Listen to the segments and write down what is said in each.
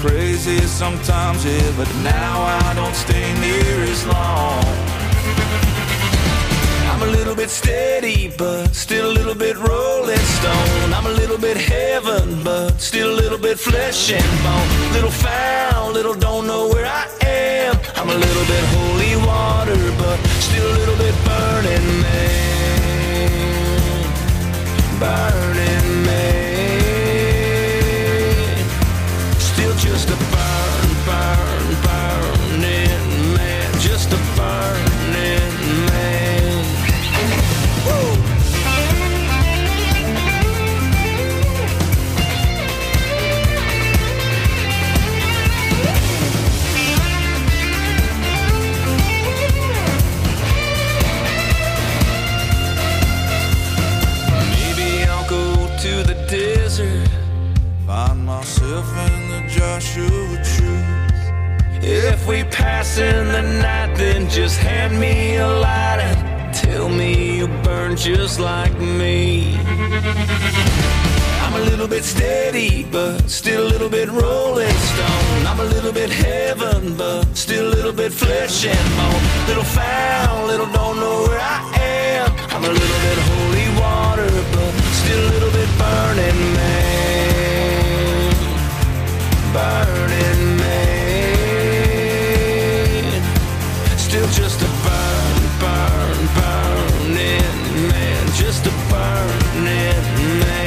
crazy sometimes, yeah, but now I don't stay near as long. I'm a little bit steady, but still a little bit rolling stone. I'm a little bit heaven, but still a little bit flesh and bone. Little foul, little don't know where I am. I'm a little bit holy water, but still a little bit burning man. Burning man. Still just a burning man. Just a burning man. Woo! To the desert, find myself in the Joshua truth. If we pass in the night, then just hand me a light and tell me you burn just like me. I'm a little bit steady, but still a little bit rolling stone. I'm a little bit heaven, but still a little bit flesh and bone. Little foul, little don't know where I am. I'm a little bit holy water, but still a little bit burning man. Burning man. Still just a burning man. Just a burning man.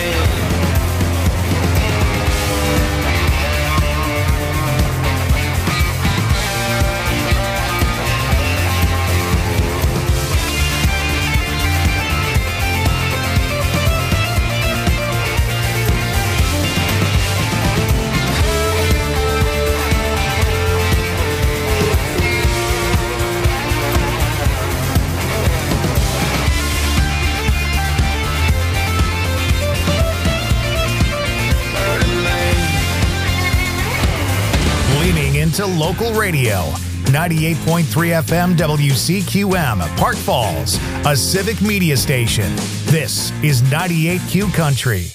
To local radio, 98.3 FM WCQM, Park Falls, a civic media station. This is 98Q Country.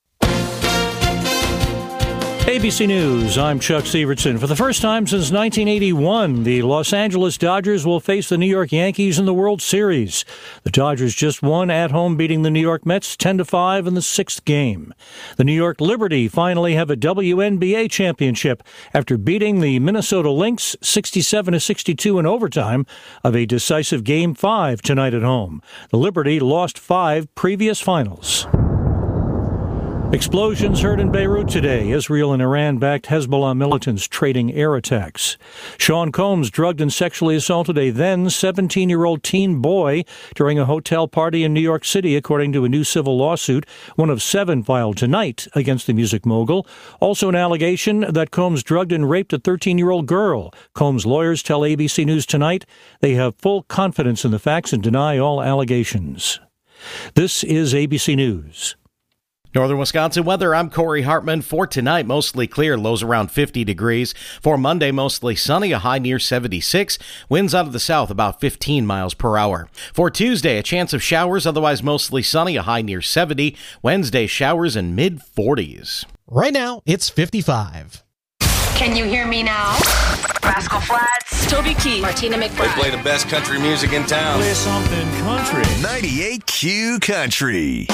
ABC News, I'm Chuck Severson. For the first time since 1981, the Los Angeles Dodgers will face the New York Yankees in the World Series. The Dodgers just won at home, beating the New York Mets 10-5 in the sixth game. The New York Liberty finally have a WNBA championship after beating the Minnesota Lynx 67-62 in overtime of a decisive Game 5 tonight at home. The Liberty lost 5 previous finals. Explosions heard in Beirut today. Israel and Iran backed Hezbollah militants trading air attacks. Sean Combs drugged and sexually assaulted a then 17-year-old teen boy during a hotel party in New York City, according to a new civil lawsuit, one of 7 filed tonight against the music mogul. Also an allegation that Combs drugged and raped a 13-year-old girl. Combs' lawyers tell ABC News tonight they have full confidence in the facts and deny all allegations. This is ABC News. Northern Wisconsin weather, I'm Corey Hartman. For tonight, mostly clear, lows around 50 degrees. For Monday, mostly sunny, a high near 76. Winds out of the south about 15 miles per hour. For Tuesday, a chance of showers, otherwise mostly sunny, a high near 70. Wednesday, showers in mid-40s. Right now, it's 55. Can you hear me now? Rascal Flatts, Toby Keith, Martina McBride. They play the best country music in town. Play something country. 98Q Country.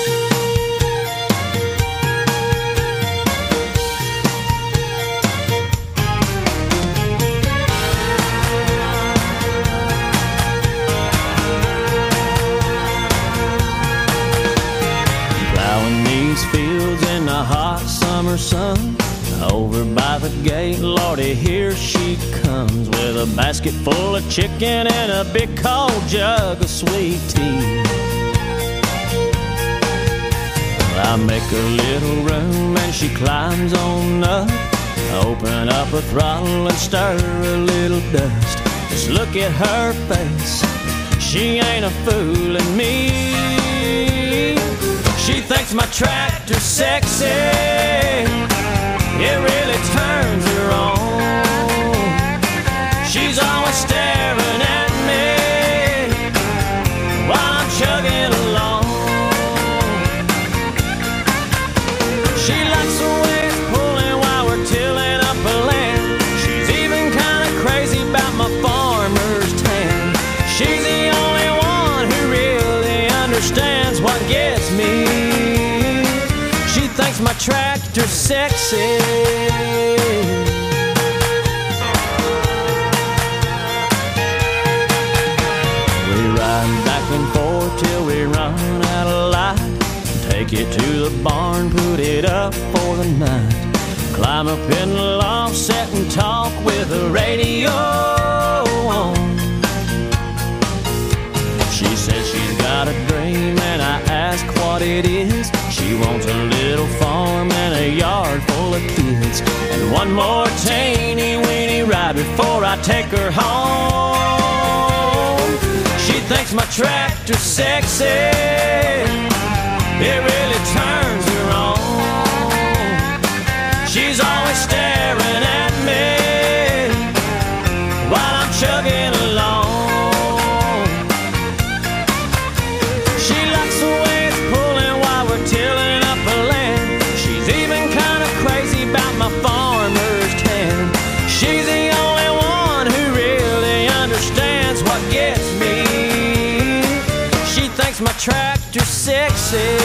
Fields in the hot summer sun. Over by the gate, Lordy, here she comes with a basket full of chicken and a big cold jug of sweet tea. I make a little room and she climbs on up. Open up a throttle and stir a little dust. Just look at her face, she ain't a fooling me. She thinks my tractor's sexy, it really turns her on. She's always staring at me while I'm chugging along. She likes the way it's pulling while we're tilling up sexy. We ride back and forth till we run out of light. Take it to the barn, put it up for the night. Climb up in the loft, sit and talk with the radio on. She says she's got a dream and I ask what it is. She wants a little farm and a yard full of kids, and one more teeny weeny ride before I take her home. She thinks my tractor's sexy. It really turns her on. She's always staring at me while I'm chugging along. She likes the way it's pulling while we're tilling up the land. She's even kind of crazy about my farmer's tan. She's the only one who really understands what gets me. She thinks my tractor's sexy.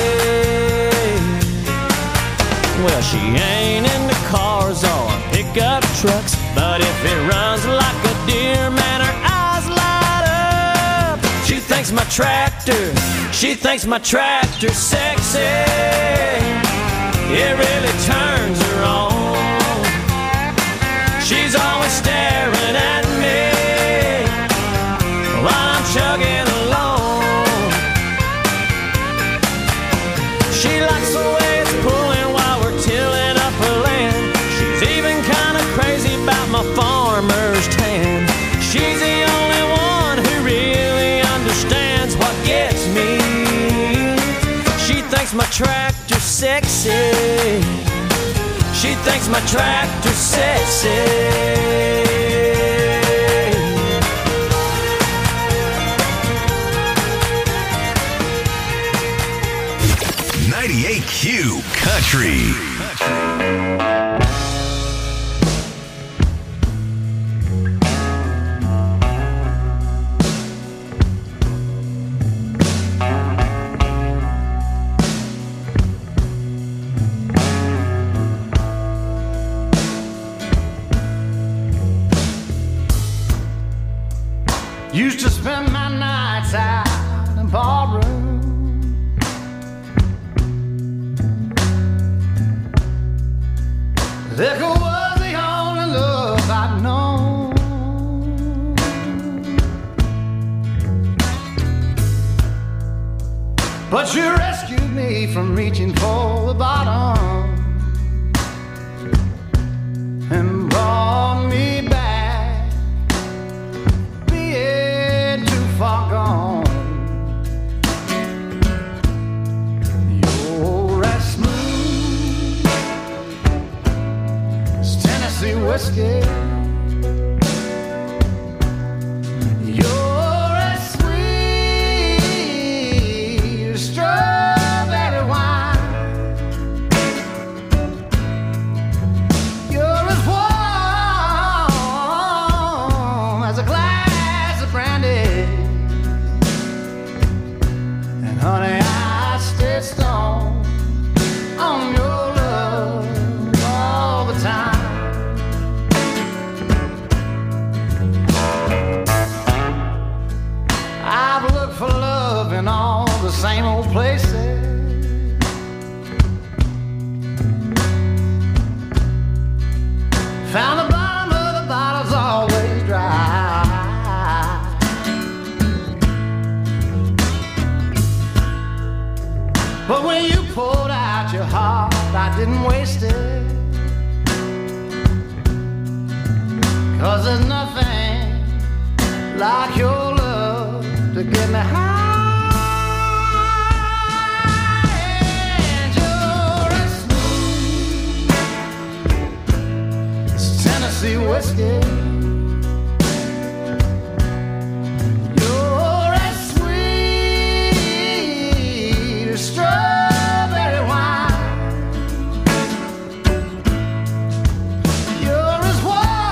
Well, she ain't into cars or pickup trucks, but if it runs like a deer, man, her eyes light up. She thinks my tractor's sexy. It really turns her on. She's always staring at me while I'm chugging along. She likes the way it's pulling while we're tilling up her land. She's even kind of crazy about my farmer's tan. She's the only one who really understands what gets me. She thinks my tractor's sexy. She thinks my tractor's sexy. 98Q Country. Used to spend my nights out in ballroom. Liquor was the only love I'd known. But you rescued me from reaching for the bottom and brought me back, being too far gone. You're as smooth as Tennessee whiskey. You're as sweet as strawberry wine. You're as warm as a glass of brandy. And honey, I stay stoned on your love all the time. I've looked for love in all the same old places. Found the bottom of the bottle's always dry. But when you poured out your heart, I didn't waste it. 'Cause there's nothing like your love to get me high. And you're as smooth as Tennessee whiskey. You're as sweet as strawberry wine. You're as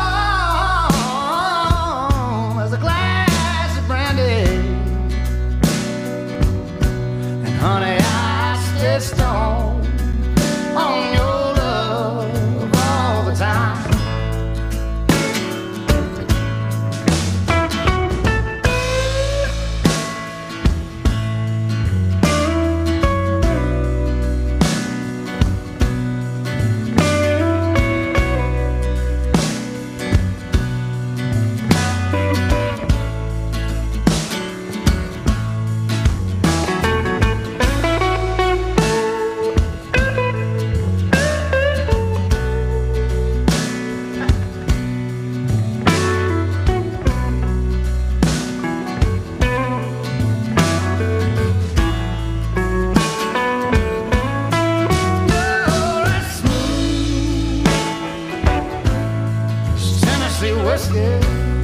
warm as a glass of brandy. And honey, I stay stoned on your love whiskey.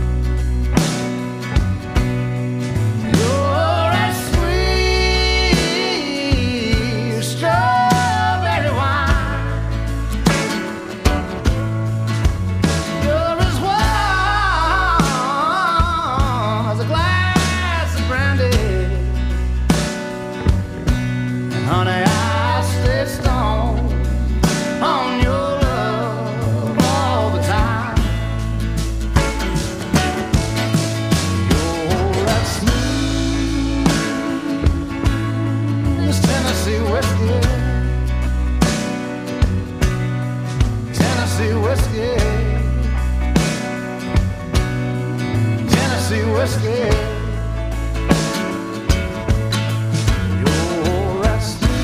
You're that sweet strawberry wine. You're as warm as a glass of brandy. And honey, I stay stoned on your love all the time. You're that smooth Tennessee whiskey. Tennessee whiskey. Tennessee whiskey. You're that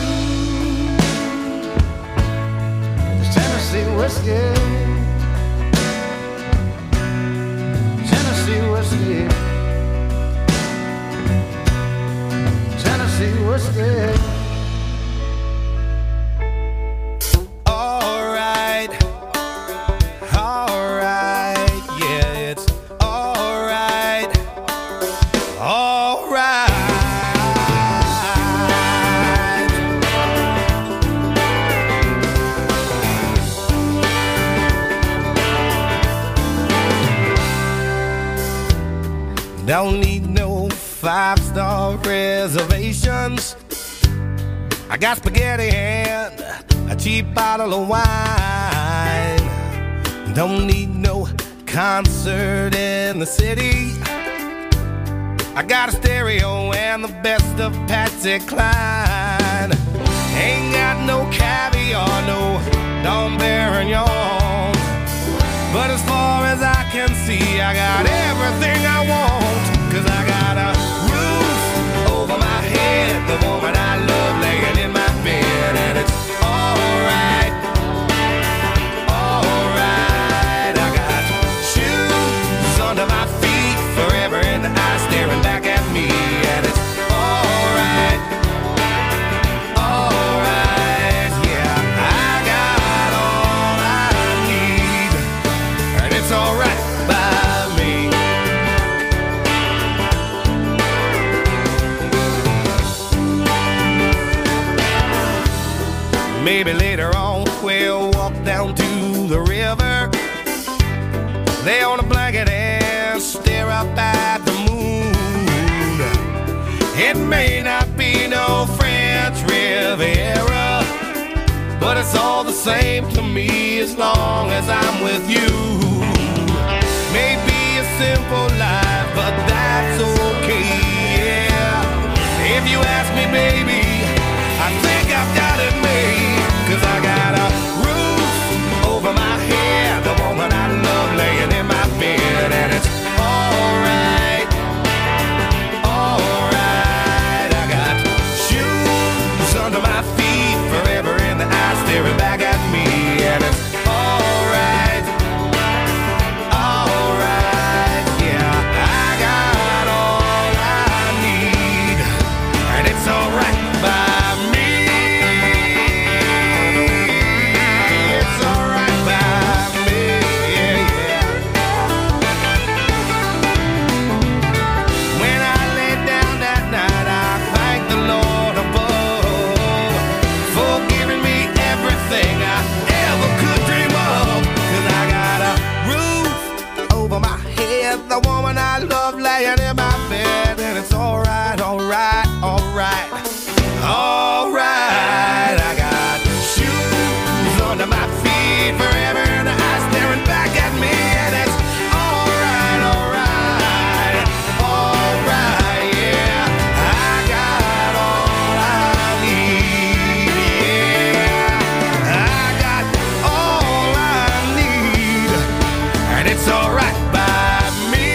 smooth Tennessee whiskey. Tennessee whiskey. Tennessee whiskey. Alright, alright, yeah, it's alright, alright. Don't need no 5-star reservations. I got spaghetti and a cheap bottle of wine. Don't need no concert in the city. I got a stereo and the best of Patsy Cline. Ain't got no caviar, no Dom Perignon. But as far as I can see, I got everything I want. 'Cause I got a roof over my head, the woman I love laying in my bed, and it's alright, alright. I got shoes under my feet, forever in the eyes staring back at me, and it's alright, alright. Yeah, I got all I need, and it's alright by me. Maybe later on we'll walk down to the river, lay on a blanket and stare up at the moon. It may not be no French Riviera, but it's all the same to me as long as I'm with you. Maybe a simple life, but that's okay, yeah. If you ask me, baby, I think I've got it made. 'Cause I got a roof over my head, the woman I love laying in my bed, and it's alright, alright. I got shoes under my feet, forever in the eyes staring back at me, and it's alright, alright. Yeah, I got all I need, and it's alright by me. The woman I love laying in my bed, and it's alright, alright, alright, alright. I got shoes under my feet, forever in the eyes staring back at me, and it's alright, alright, alright, yeah. I got all I need, yeah. I got all I need, and it's alright by me.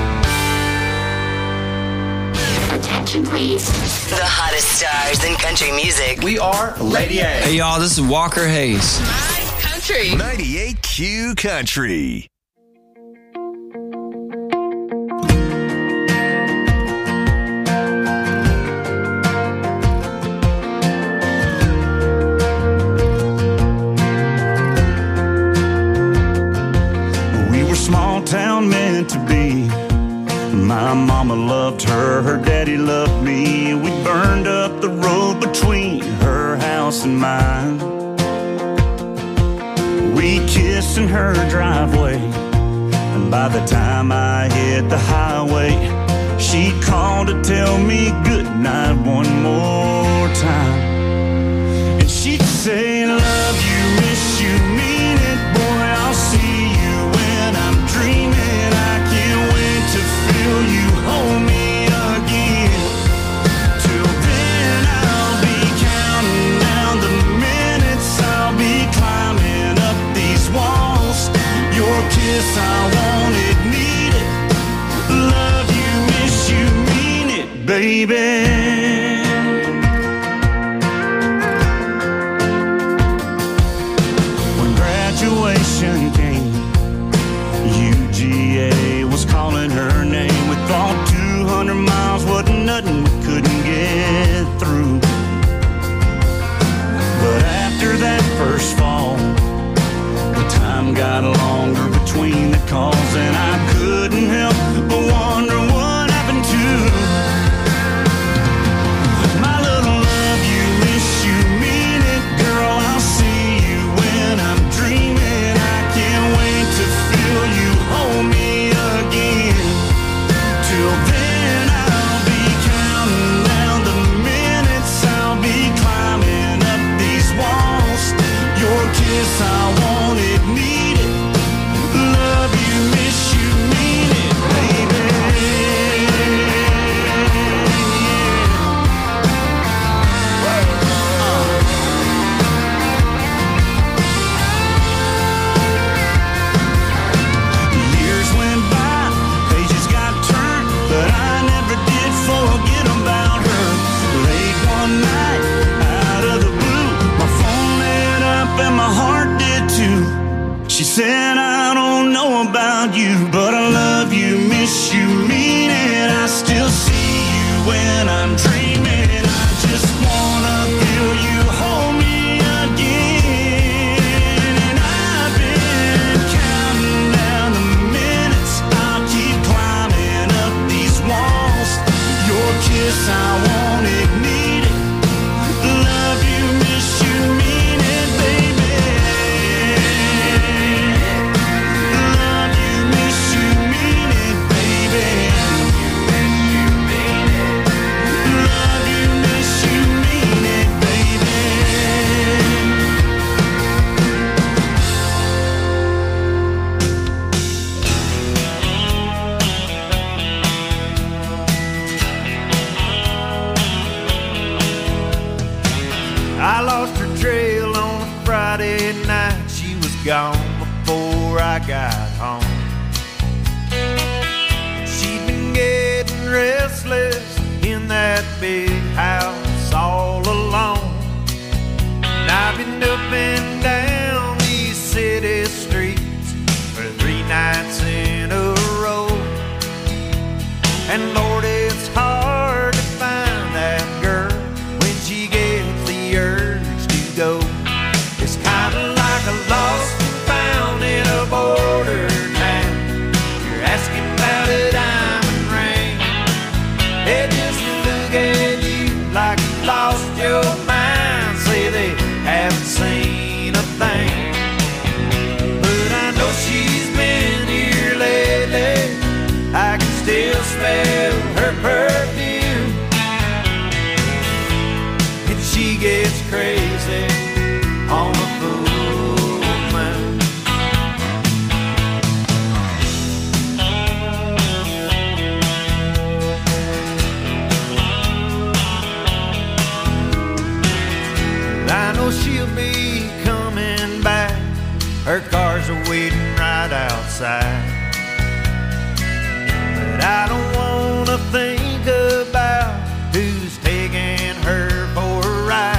The hottest stars in country music. We are Lady A. Hey, y'all, this is Walker Hayes. Country. 98Q Country. We were small town meant to be. My mama loved her, her daddy loved me. We burned up the road between her house and mine. We kissed in her driveway, and by the time I hit the highway, she called to tell me goodnight one more time. And she'd say, love you, miss you, mean it, boy, I'll see you when I'm dreaming. I can't wait to feel you hold me again. Till then I'll be counting down the minutes, I'll be climbing up these walls. Your kiss, I want it, need it. Love you, miss you, mean it, baby. When graduation came, UGA was calling her name. We thought 200 miles wasn't nothing we couldn't get through. But after that first fall, the time got longer between the calls, and I couldn't help but wonder what happened to my little love you, miss you, mean it, girl, I'll see you when I'm dreaming. I can't wait to feel you hold me again. Till then I'll be counting down the minutes, I'll be climbing up these walls. Your kiss, I want it, need it. Love you, miss you, mean it, baby. Years went by, pages got turned, but I never did forget about her. Late one night, out of the blue, my phone lit up and my heart did too. She said, I don't know about you, but I love you, miss you, mean it. I still see you when I'm dreaming. I just wanna feel you hold me again. And I've been counting down the minutes, I'll keep climbing up these walls. Your kiss, I want it, need it. Love you, miss you, mean it, baby. Love you, miss you, mean it, baby. Love you, miss you, mean it, baby. I lost her trail on a Friday night. She was gone before I got home. She'd been getting restless in that big house all alone. And I've been up and down these city streets for 3 nights in a row. And Lord, it's hard to find that girl when she gets the urge to go. It's kind of like a lost and found in a border town. You're asking about a diamond ring. They just look at you like you lost your mind. Say they haven't seen a thing. But I know she's been here lately. I can still smell her perfume. And she gets crazy on the full moon. I know she'll be coming back. Her cars are waiting right outside. But I don't wanna think about who's taking her for a ride.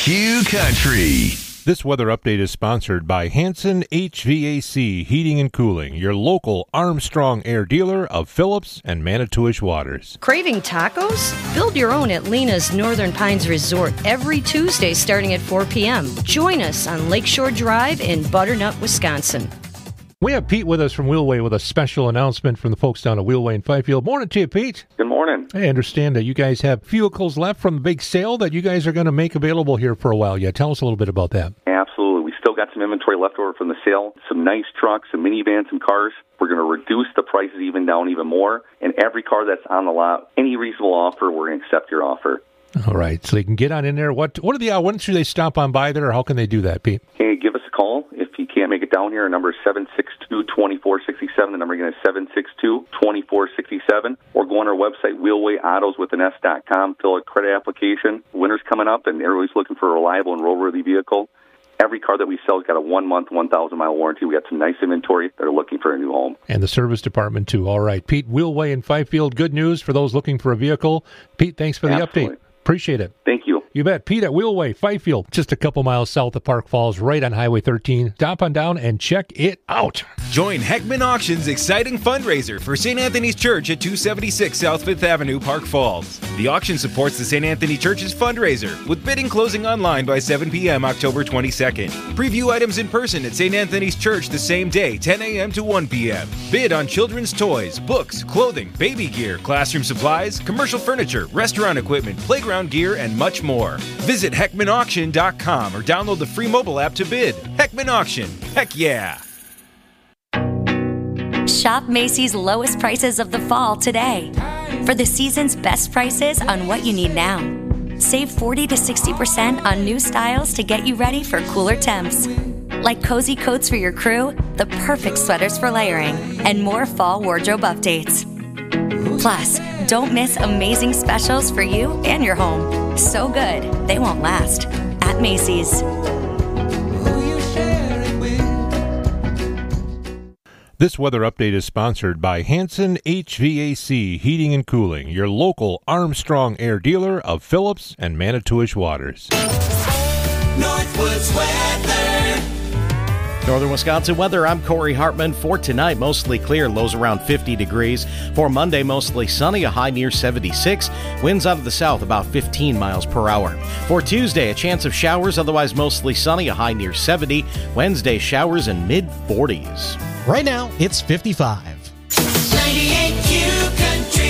Q Country. This weather update is sponsored by Hanson HVAC Heating and Cooling, your local Armstrong Air dealer of Phillips and Manitowish Waters. Craving tacos? Build your own at Lena's Northern Pines Resort every Tuesday starting at 4 p.m. Join us on Lakeshore Drive in Butternut, Wisconsin. We have Pete with us from Wheelway with a special announcement from the folks down at Wheelway in Fifield. Morning to you, Pete. Good morning. I understand that you guys have vehicles left from the big sale that you guys are going to make available here for a while. Yeah, tell us a little bit about that. Absolutely. We still got some inventory left over from the sale, some nice trucks, some minivans, some cars. We're going to reduce the prices even more. And every car that's on the lot, any reasonable offer, we're going to accept your offer. All right, so they can get on in there. What are the when should they stop on by there, or how can they do that, Pete? Hey, give us a call. If you can't make it down here, our number is 762-2467. The number again is 762-2467. Or go on our website, wheelwayautos.com, fill a credit application. Winter's coming up, and everybody's looking for a reliable and roadworthy vehicle. Every car that we sell has got a 1-month, 1,000-mile warranty. We got some nice inventory that are looking for a new home. And the service department, too. All right, Pete, Wheelway in Fifield. Good news for those looking for a vehicle. Pete, thanks for the update. Appreciate it. Thank you. You bet. Pete at Wheelway, Fifield, just a couple miles south of Park Falls, right on Highway 13. Stop on down and check it out. Join Heckman Auction's exciting fundraiser for St. Anthony's Church at 276 South 5th Avenue, Park Falls. The auction supports the St. Anthony Church's fundraiser, with bidding closing online by 7 p.m. October 22nd. Preview items in person at St. Anthony's Church the same day, 10 a.m. to 1 p.m. Bid on children's toys, books, clothing, baby gear, classroom supplies, commercial furniture, restaurant equipment, playground gear, and much more. Visit HeckmanAuction.com or download the free mobile app to bid. Heckman Auction. Heck yeah! Shop Macy's lowest prices of the fall today. For the season's best prices on what you need now. Save 40 to 60% on new styles to get you ready for cooler temps. Like cozy coats for your crew, the perfect sweaters for layering, and more fall wardrobe updates. Plus, don't miss amazing specials for you and your home. So good, they won't last. At Macy's. This weather update is sponsored by Hanson HVAC Heating and Cooling, your local Armstrong Air dealer of Phillips and Manitowish Waters. Northwoods weather. Northern Wisconsin weather, I'm Corey Hartman. For tonight, mostly clear, lows around 50 degrees. For Monday, mostly sunny, a high near 76. Winds out of the south about 15 miles per hour. For Tuesday, a chance of showers, otherwise mostly sunny, a high near 70. Wednesday, showers in mid-40s. Right now, it's 55. 98 Q Country.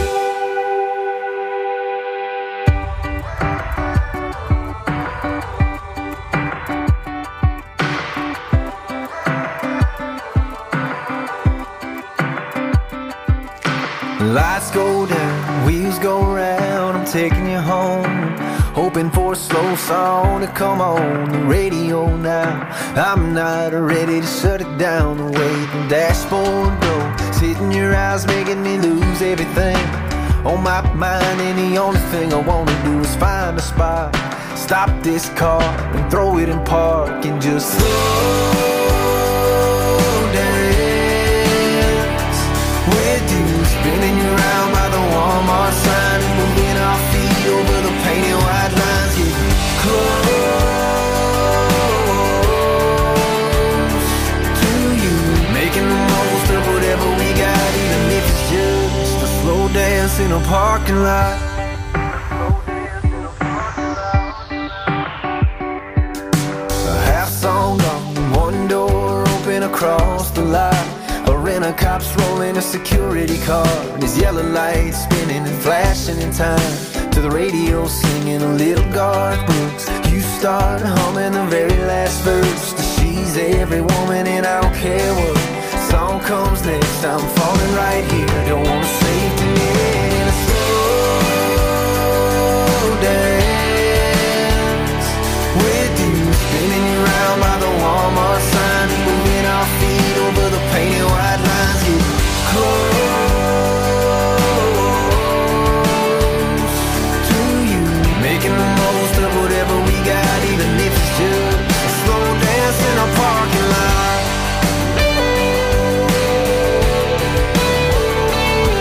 Lights go down, wheels go round, I'm taking you home. Hoping for a slow song to come on the radio now. I'm not ready to shut it down. The way the dashboard goes, hitting your eyes, making me lose everything on my mind. And the only thing I want to do is find a spot, stop this car and throw it in park and just slow dance with you. Spinning you around by the Walmart sign and moving our feet over the painted white lines. Get close to you, making the most of whatever we got, even if it's just a slow dance in a parking lot. A half song gone, one door open across the lot. A cop's rolling a security car, and his yellow lights spinning and flashing in time to the radio singing a little Garth Brooks. You start humming the very last verse to She's Every Woman and I Don't Care What song comes next. I'm falling right here, don't want to save the minute in a slow dance with you, spinning you around by the Walmart sign and moving our feet over the painted white lines. Get close to you, making the most of whatever we got, even if it's just a slow dance in a parking lot.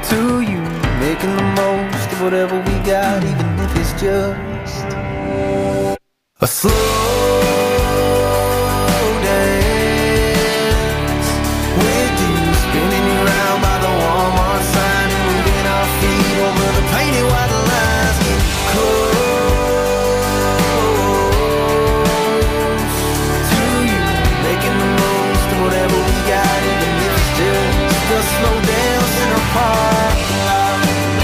to you, making the most of whatever we got, even if it's just a slow dance with you, spinning you round by the Walmart sign and moving our feet over the painted white lines. Get close to you, making the most of whatever we got, even if it's just a slow dance in a parking lot.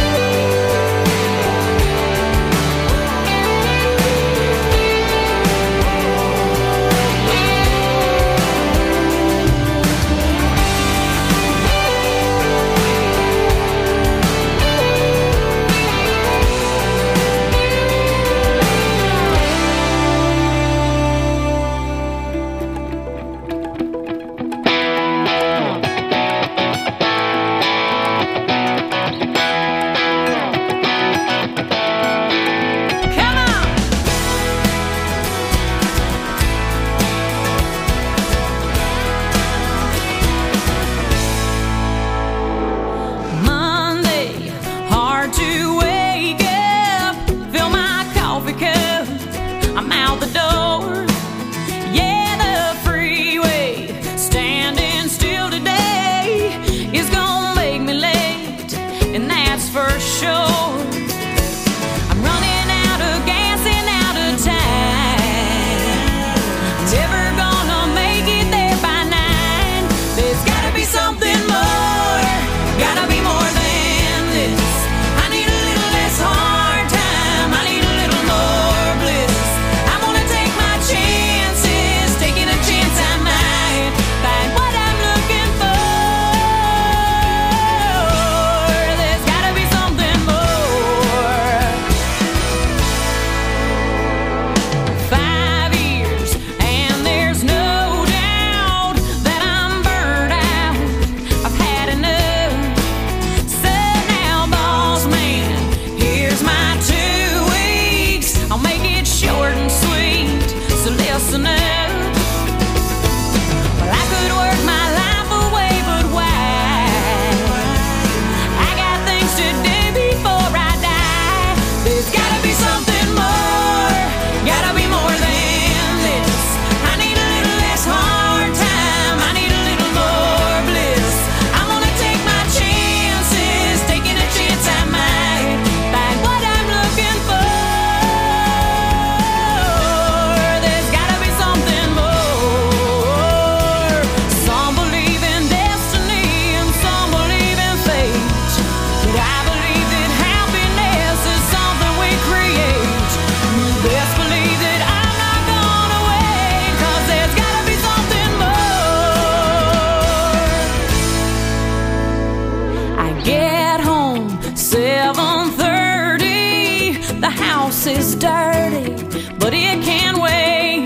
Is dirty, but it can wait.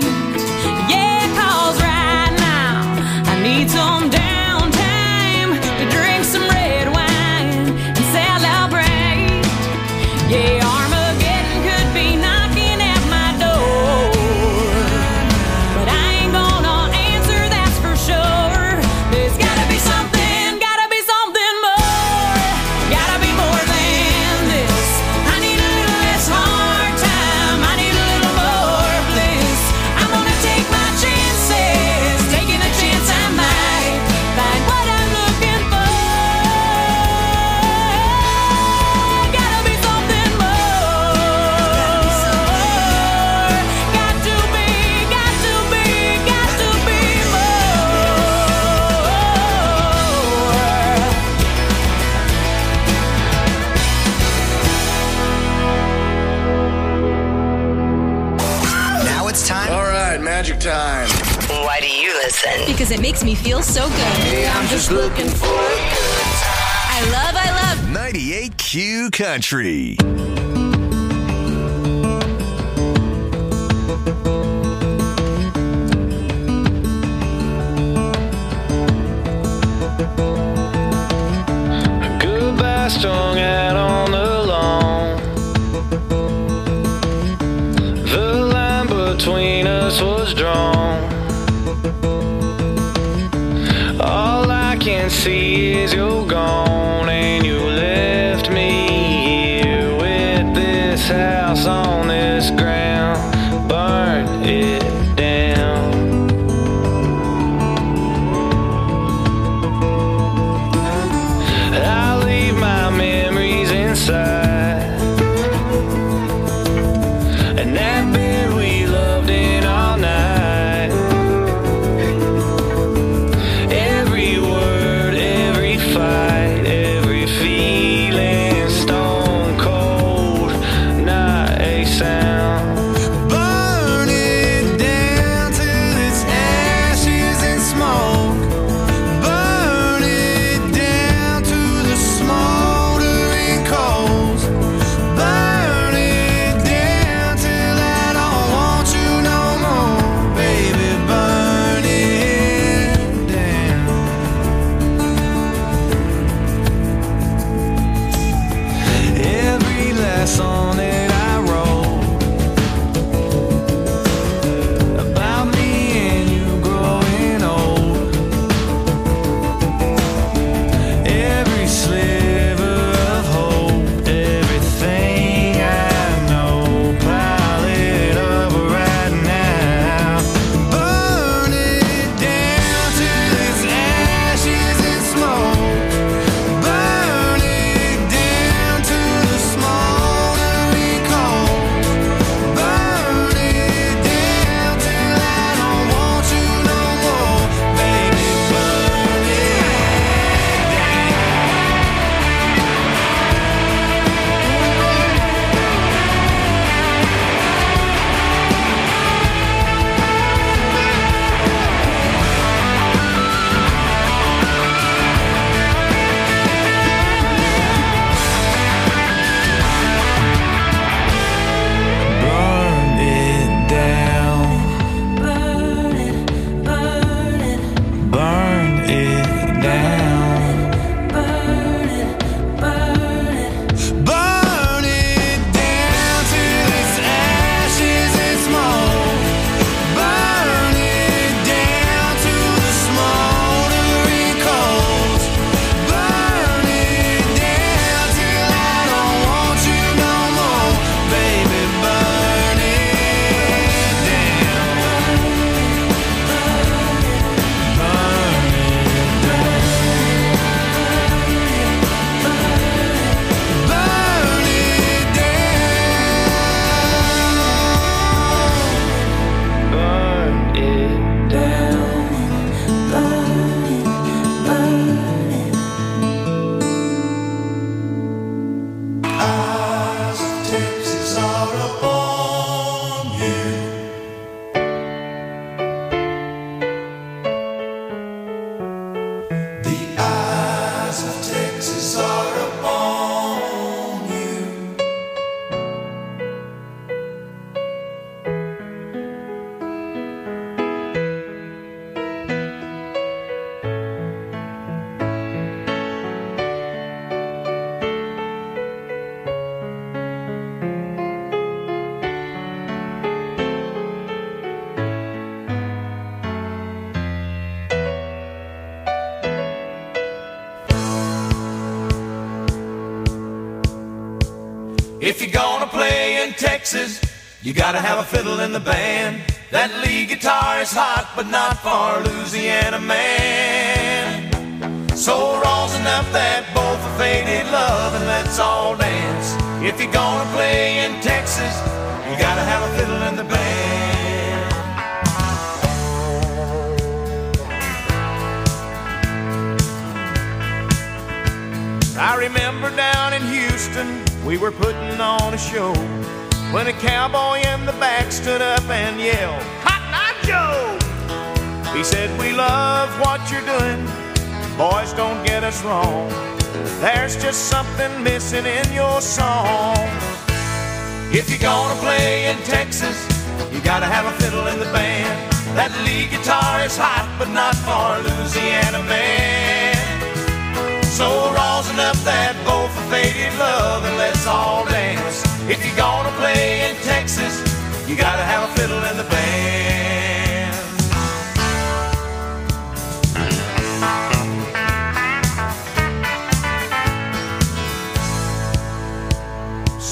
Yeah, 'cause right now I need some downtime to drink some red wine and celebrate. Yeah, Armageddon could be knocking at my door, but I ain't gonna answer, that's for sure. There's gotta be something more, gotta be more than this. I need a little less hard time, I need a little more bliss. I'm gonna take my chances, taking a chance I might find what I'm looking for. Gotta be something more. Got to be more. Now it's time. All right, magic time. Why do you listen? Because it makes me feel so good. Hey, I'm just looking for a good time. I love 98Q Country. Goodbye strung out on the lawn. The line between us was drawn. All I can see is you're gone and you left house on this ground, burn it down. I'll leave my memories inside, and that bed we loved in all night. Every word, every fight, every feeling, stone cold, not a sound. Burn it down till it's ashes and smoke. Burn it down to the smoldering coals. Burn it down till I don't want you no more, baby. Burn it down. Every last song that I wrote about me and you growing old, every sliver of hope, everything I know, pile it up right now. Burn it down till it's ashes and smoke. Burn it down to the smoldering coals. Burn it down till I don't want you no more, baby. Burn it Burn it down. Burn it, burn it. Burn it down. Burn it, burn it. Burn it down till it's ashes and smoke. Burn it down to the smoldering coals. Burn it down till I don't want you no more, baby. Burn it down. Burn it down. Burn it down. Burn it down. Burn it. Eyes of Texas are upon you. The eyes of Texas are upon you. If you're gonna play in Texas, you gotta have a fiddle in the band. That lead guitar is hot, but not for Louisiana man. So rosin up that bowl for faded love and let's all dance. If you're gonna play in Texas, you gotta have a fiddle in the band. I remember down in Houston, we were putting on a show when a cowboy in the back stood up and yelled, "Cotton Eye Joe!" He said, "We love what you're doing, boys, don't get us wrong. There's just something missing in your song. If you're gonna play in Texas, you gotta have a fiddle in the band. That lead guitar is hot, but not for Louisiana man. So rosin up that bowl for faded love and let's all dance. If you're gonna play in Texas, you gotta have a fiddle in the band."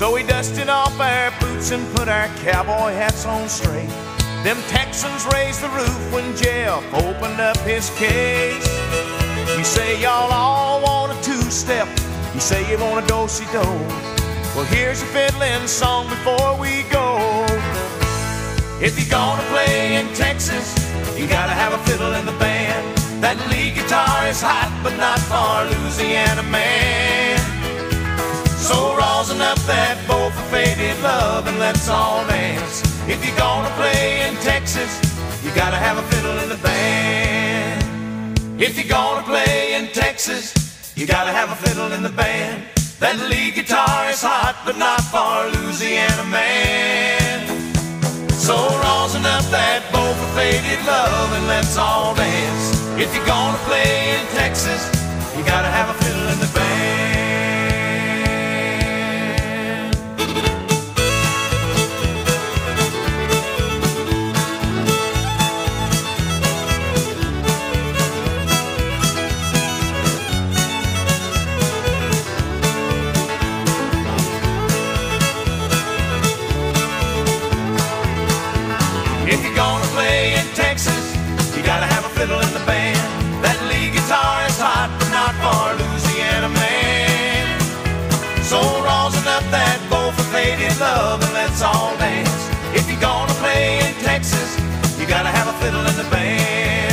So we dusted off our boots and put our cowboy hats on straight. Them Texans raised the roof when Jeff opened up his case. You say y'all all want a two-step. You say you want a do-si-do. Well, here's a fiddling song before we go. If you're gonna play in Texas, you gotta have a fiddle in the band. That lead guitar is hot, but not for Louisiana man. So rosin up that bowl for faded love and let's all dance. If you're gonna play in Texas, you gotta have a fiddle in the band. If you're gonna play in Texas, you gotta have a fiddle in the band. That lead guitar is hot, but not for Louisiana man. So rosin up that bowl for faded love and let's all dance. If you're gonna play in Texas, you gotta have a fiddle in the band. If you're gonna play in Texas, you gotta have a fiddle in the band. That lead guitar is hot, but not for Louisiana man. So rosin up that bowl for faded love and let's all dance. If you're gonna play in Texas, you gotta have a fiddle in the band.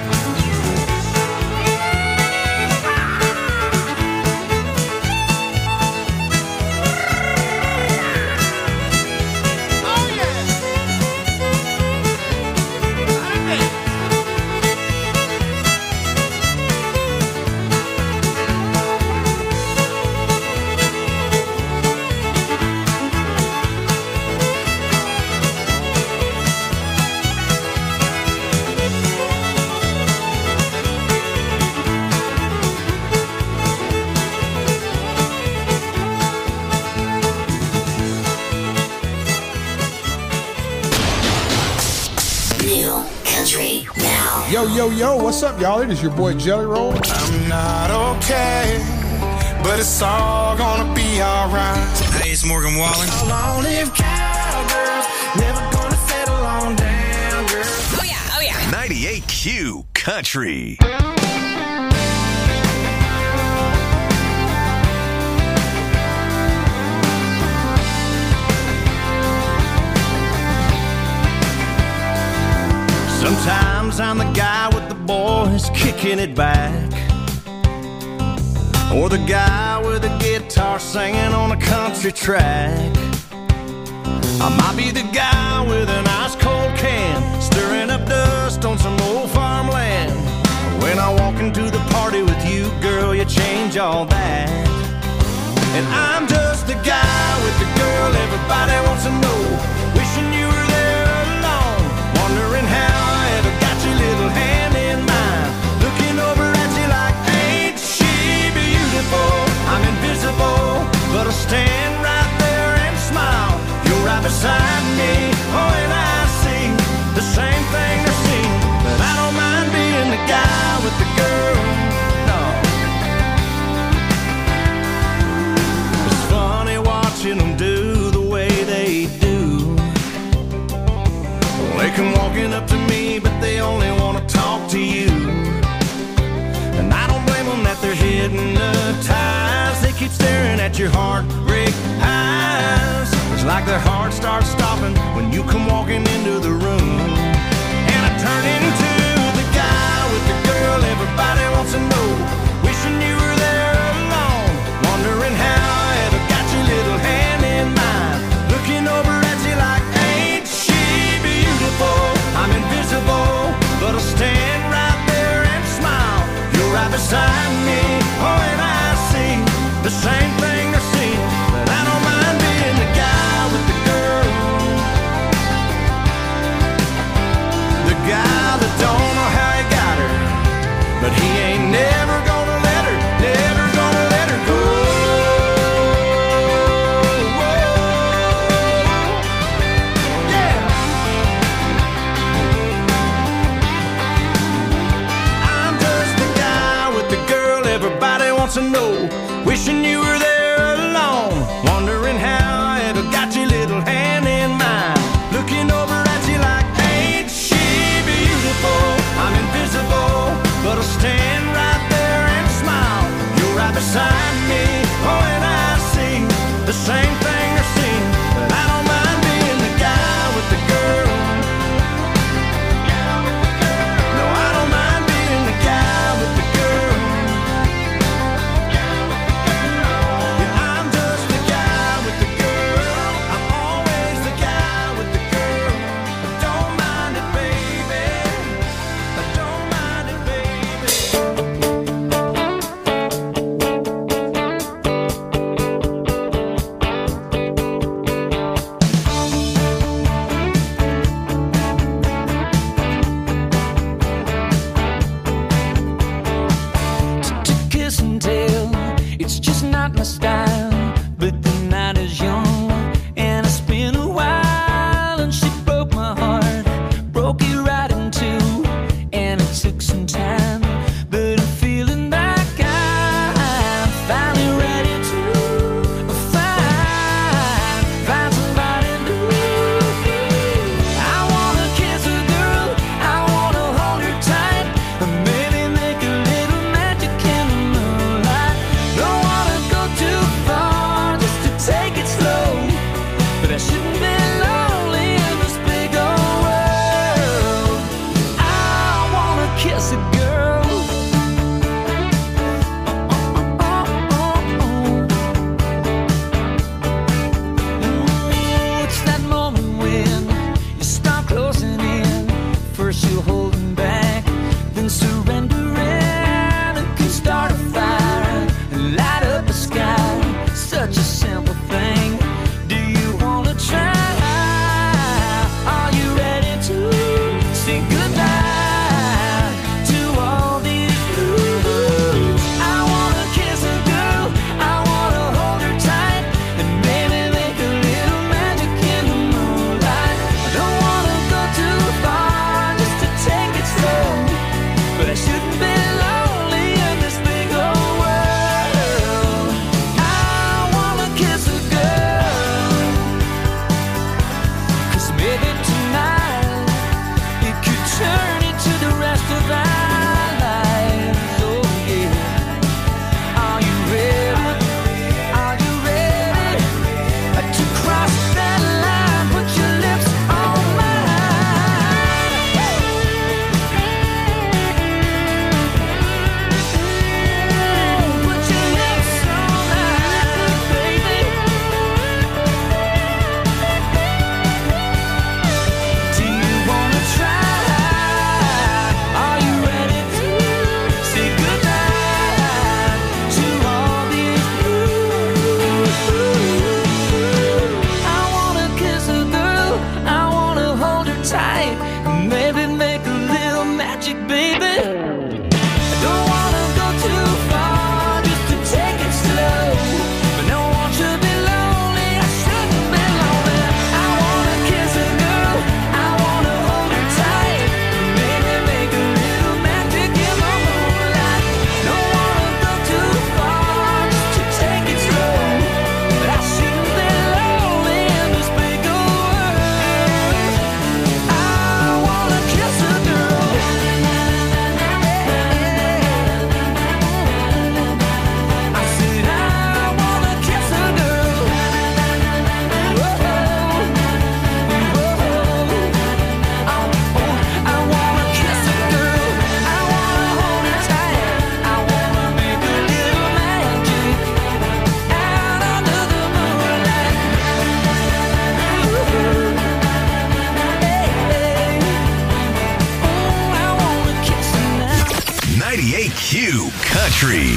Yo, yo, yo, what's up, y'all? It is your boy Jelly Roll. I'm not okay, but it's all gonna be alright. Hey, it's Morgan Wallen. Long live cowgirls, never gonna settle on down, girl. Oh yeah, oh yeah. 98Q Country. Sometimes I'm the guy with the boys kicking it back, or the guy with a guitar singing on a country track. I might be the guy with an ice cold can stirring up dust on some old farmland. When I walk into the party with you, girl, you change all that. And I'm just the guy with the girl everybody wants to know, wishing you were there alone, wondering how little hand in mine, looking over at you like, ain't she beautiful? I'm invisible, but I stand right there and smile. You're right beside me, oh, and I see the same thing they're seeing. But I don't mind being the guy with the girl, no. It's funny watching them do the way they do. They come walking up to me, but they only want to talk to you. And I don't blame them that they're hypnotized. They keep staring at your heartbreak eyes. It's like their heart starts stopping when you come walking into the room. And I turn into the guy with the girl everybody wants to know, wishing you were there alone, wondering how I ever got your little hand in mine, looking over at you like, ain't she beautiful? I'm invisible, but I'll stand right there and smile. You're right beside me, oh, and I see the same thing they're seeing. But I don't mind being the guy with the girl. but the night is young, and it's been a while, and she broke my heart, broke it right in two, and it took some time, but I'm feeling like I'm finally ready to find somebody new. I wanna kiss a girl, I wanna hold her tight, and maybe make a little magic in the moonlight. Don't wanna go too far, just to take it slow, but I shouldn't be lonely in this big old world. I wanna kiss a girl. It's that moment when you start closing in. First you're holding back, then surrendering. It can start a fire and light up the sky. Such a simple thing. Do you wanna try? Are you ready to say goodbye to all these blues? I wanna kiss a girl, I wanna hold her tight, and maybe make a little magic in the moonlight. I don't wanna go too far, just to take it slow, but I shouldn't be lonely in this big old world. I wanna kiss a girl, 'cause maybe tonight it could turn into the rest of our lives. Oh yeah. Are you ready? Are you ready to cross that line? Put your lips on mine. Put your lips on mine, baby. Do you wanna try? Are you ready to say goodbye to all these blues? I wanna kiss a girl, I wanna hold her tight, maybe make a little magic, baby. I don't wanna go too far, just to take it slow, but no one should be lonely, I shouldn't be lonely. I wanna kiss a girl, I wanna hold her tight, maybe make a little magic in the moonlight. Don't wanna go too far, just to take it slow, but I shouldn't be lonely in this big old world. I wanna kiss a girl. I said I wanna kiss a girl. Whoa, I wanna kiss a girl. I wanna hold her tight. I wanna make a little magic out under the moonlight. I wanna kiss her now. 98Q Country.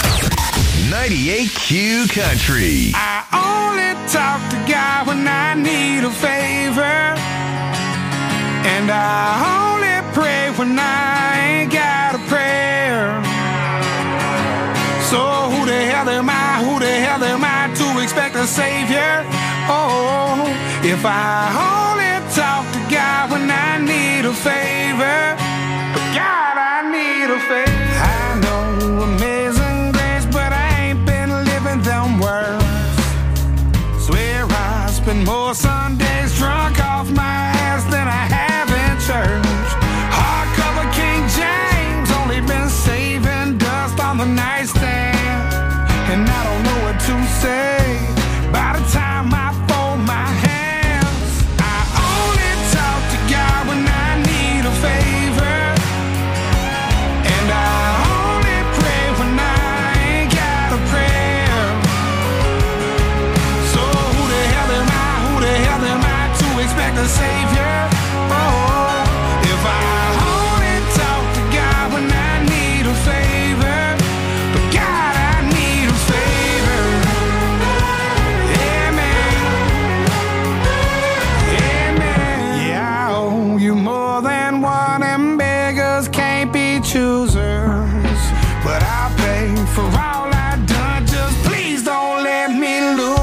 98Q Country. I only talk to God when I need a favor, and I only pray when I ain't got a prayer. So who the hell am I? Who the hell am I to expect a savior? Oh, if I only talk to God when I need a favor, God, I need a favor. I know amazing grace, but I ain't been living them words. Swear I spend more Sundays drunk off my ass than I have in church. Hardcover King James, only been saving dust on the nightstand, and I don't know what to say by the time I fold my hands. I only talk to God when I need a favor, and I only pray when I ain't got a prayer. So who the hell am I? Who the hell am I to expect a savior? Oh, if I only talk to God when I need a favor, but God, I need a favor. Amen. Amen. Yeah, I owe you more than one, and beggars can't be choosers, but I'll pay for all I done. Just please don't let me lose.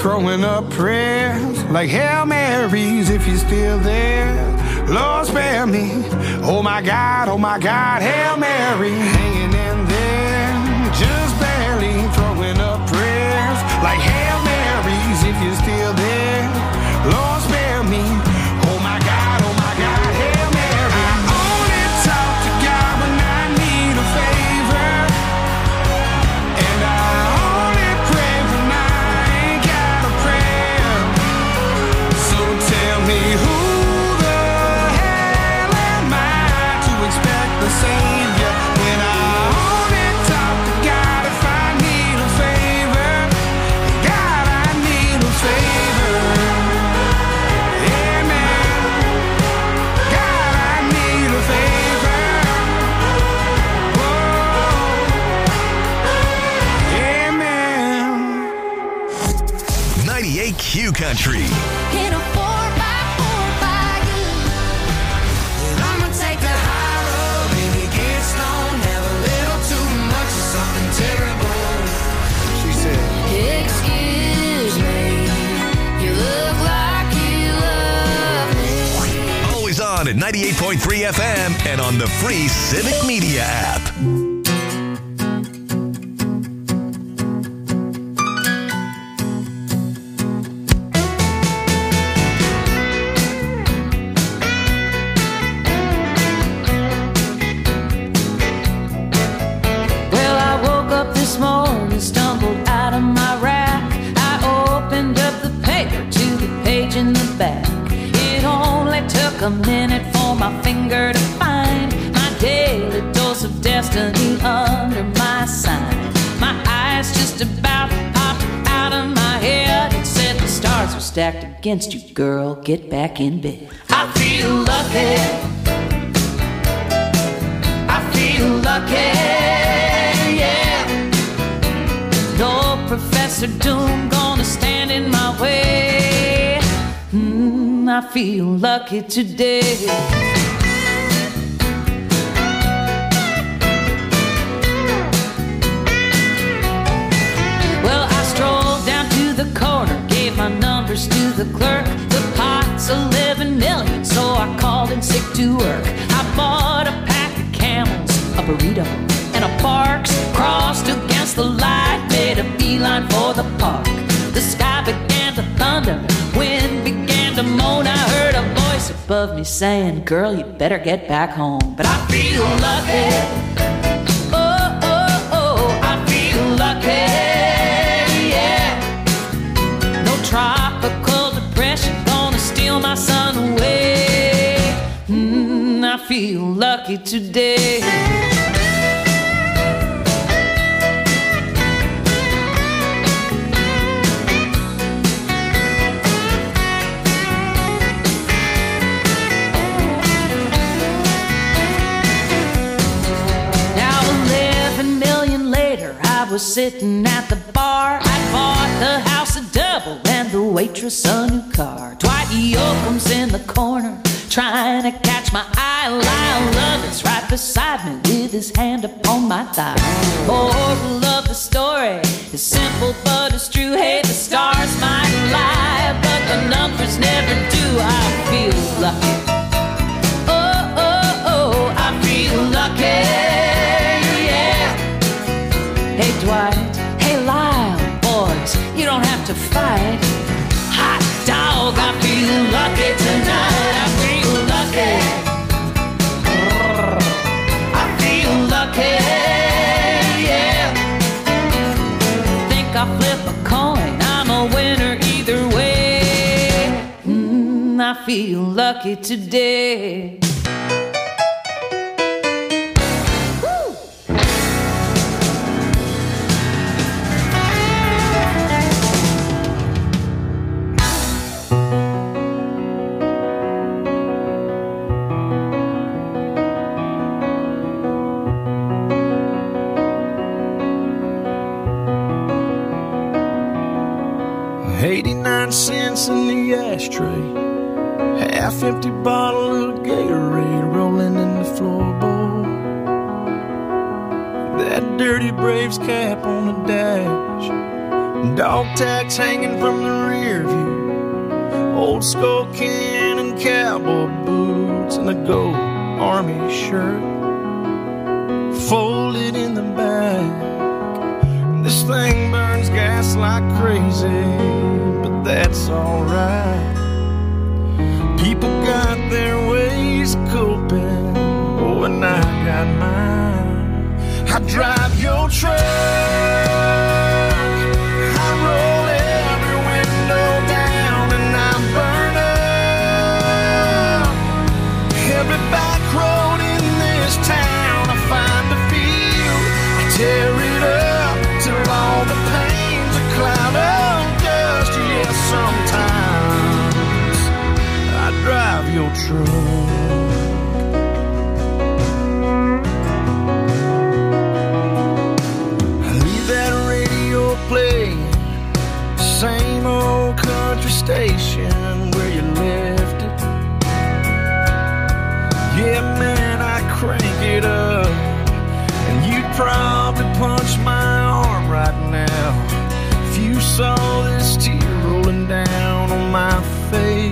throwing up prayers like Hail Marys if you're still there. Lord spare me. Oh my God, Hail Mary. Hanging in there, just barely throwing up prayers like Hail Marys if you're still there. Lord spare me. Oh my God, Hail Mary. I only talk to God when I need a favor, and I only pray when I ain't got a prayer. So tell me who the hell am I to expect the Savior when I only talk to God if I need a favor? God, I need a favor. Amen. God, I need a favor. Whoa. Amen. 98Q Country. In a 4x4 by you. And I'ma take the high road. Maybe get stoned, have a little too much of something terrible. She said, Excuse me, you look like you love me. Always on at 98.3 FM and on the free Civic Media app. Well, I woke up this morning, stumbled out of my rack. I opened up the paper to the page in the back. It only took a minute for my finger to find my daily dose of destiny under my sign. My eyes just about popped out of my head and said the stars are stacked against you, girl. Get back in bed. I feel lucky. I feel lucky. No Professor Doom gonna stand in my way. I feel lucky today. Well, I strolled down to the corner, gave my numbers to the clerk. The pot's 11 million, so I called in sick to work. I bought a pack of Camels, a burrito, and a Parks. Crossed against the light, made a beeline for the park. The sky began to thunder, wind began to moan. I heard a voice above me saying, girl, you better get back home. But I feel lucky. Oh, oh, oh, I feel lucky. Yeah. No tropical depression gonna steal my sun away. I feel lucky today. I was sitting at the bar. I bought the house a double and the waitress a new car. Dwight Yoakam's in the corner trying to catch my eye. Lyle Lovett's right beside me with his hand upon my thigh. Moral of the story is simple but it's true. Hey, the stars might lie, but the numbers never do. I feel lucky. Oh, oh, oh, I feel lucky. Hey Dwight, hey Lyle, boys, you don't have to fight. Hot dog, I feel lucky tonight. I feel lucky. I feel lucky, yeah. Think I'll flip a coin, I'm a winner either way. I feel lucky today. Cents in the ashtray, half-empty bottle of Gatorade rolling in the floorboard. That dirty Braves cap on the dash, Dog tags hanging from the rear view, old skull can and cowboy boots, and a gold army shirt folded in the back. This thing burns gas like crazy, but that's alright. People got their ways of coping, oh, and I got mine. I drive your truck, I roll every window down, and I burn up every back road in this town. I find a field, I tear it up till all the pain's a cloud of dust. Yes, sometimes I drive your truck. I leave that radio playing, same old country station where you left it. Yeah, man, I crank it up, and you'd probably punch my arm right now if you saw this tear rolling down on my face.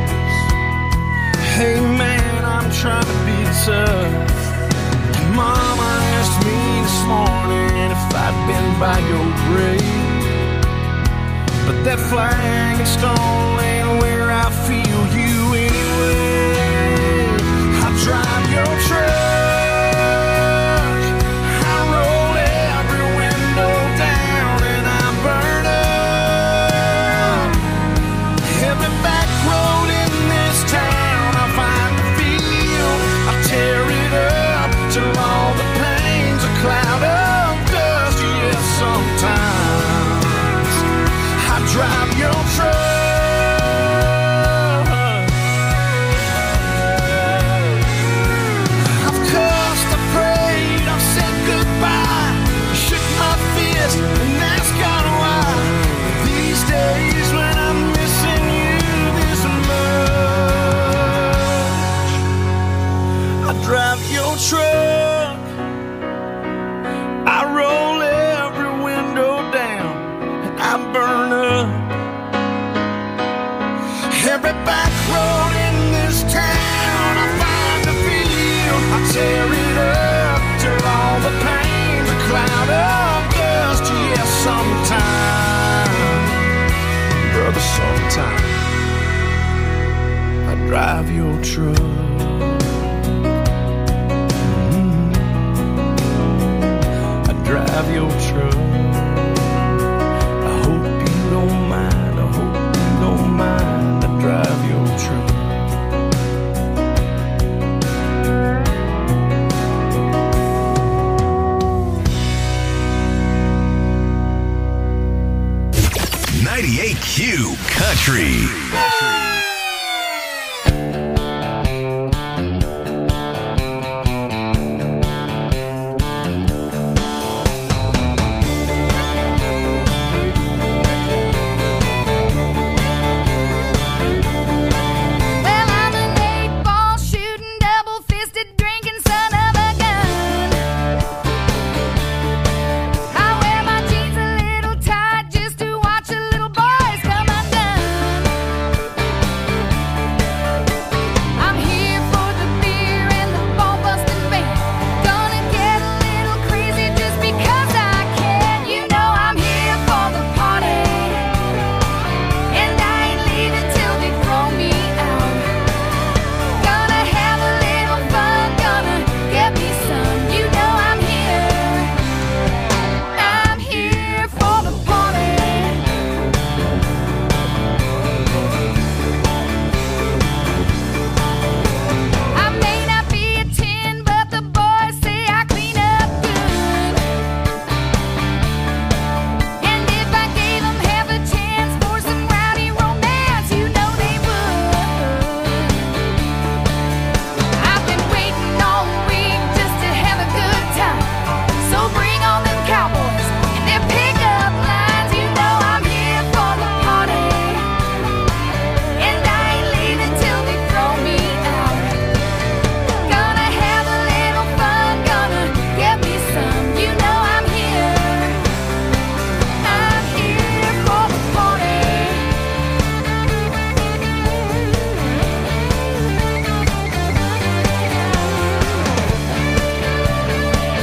Hey man, I'm trying to be tough. Mama asked me this morning if I'd been by your grave, but that flag and stone ain't where I feel you anyway. I drive your truck, I roll every window down, and I burn up every back road in this town. I find the field, I tear it up till all the pain's a cloud of dust. Yes, sometimes I drive your truck. I've cussed, I prayed, I've said goodbye, shook my fist and asked God why. These days when I'm missing you this much, I drive your truck.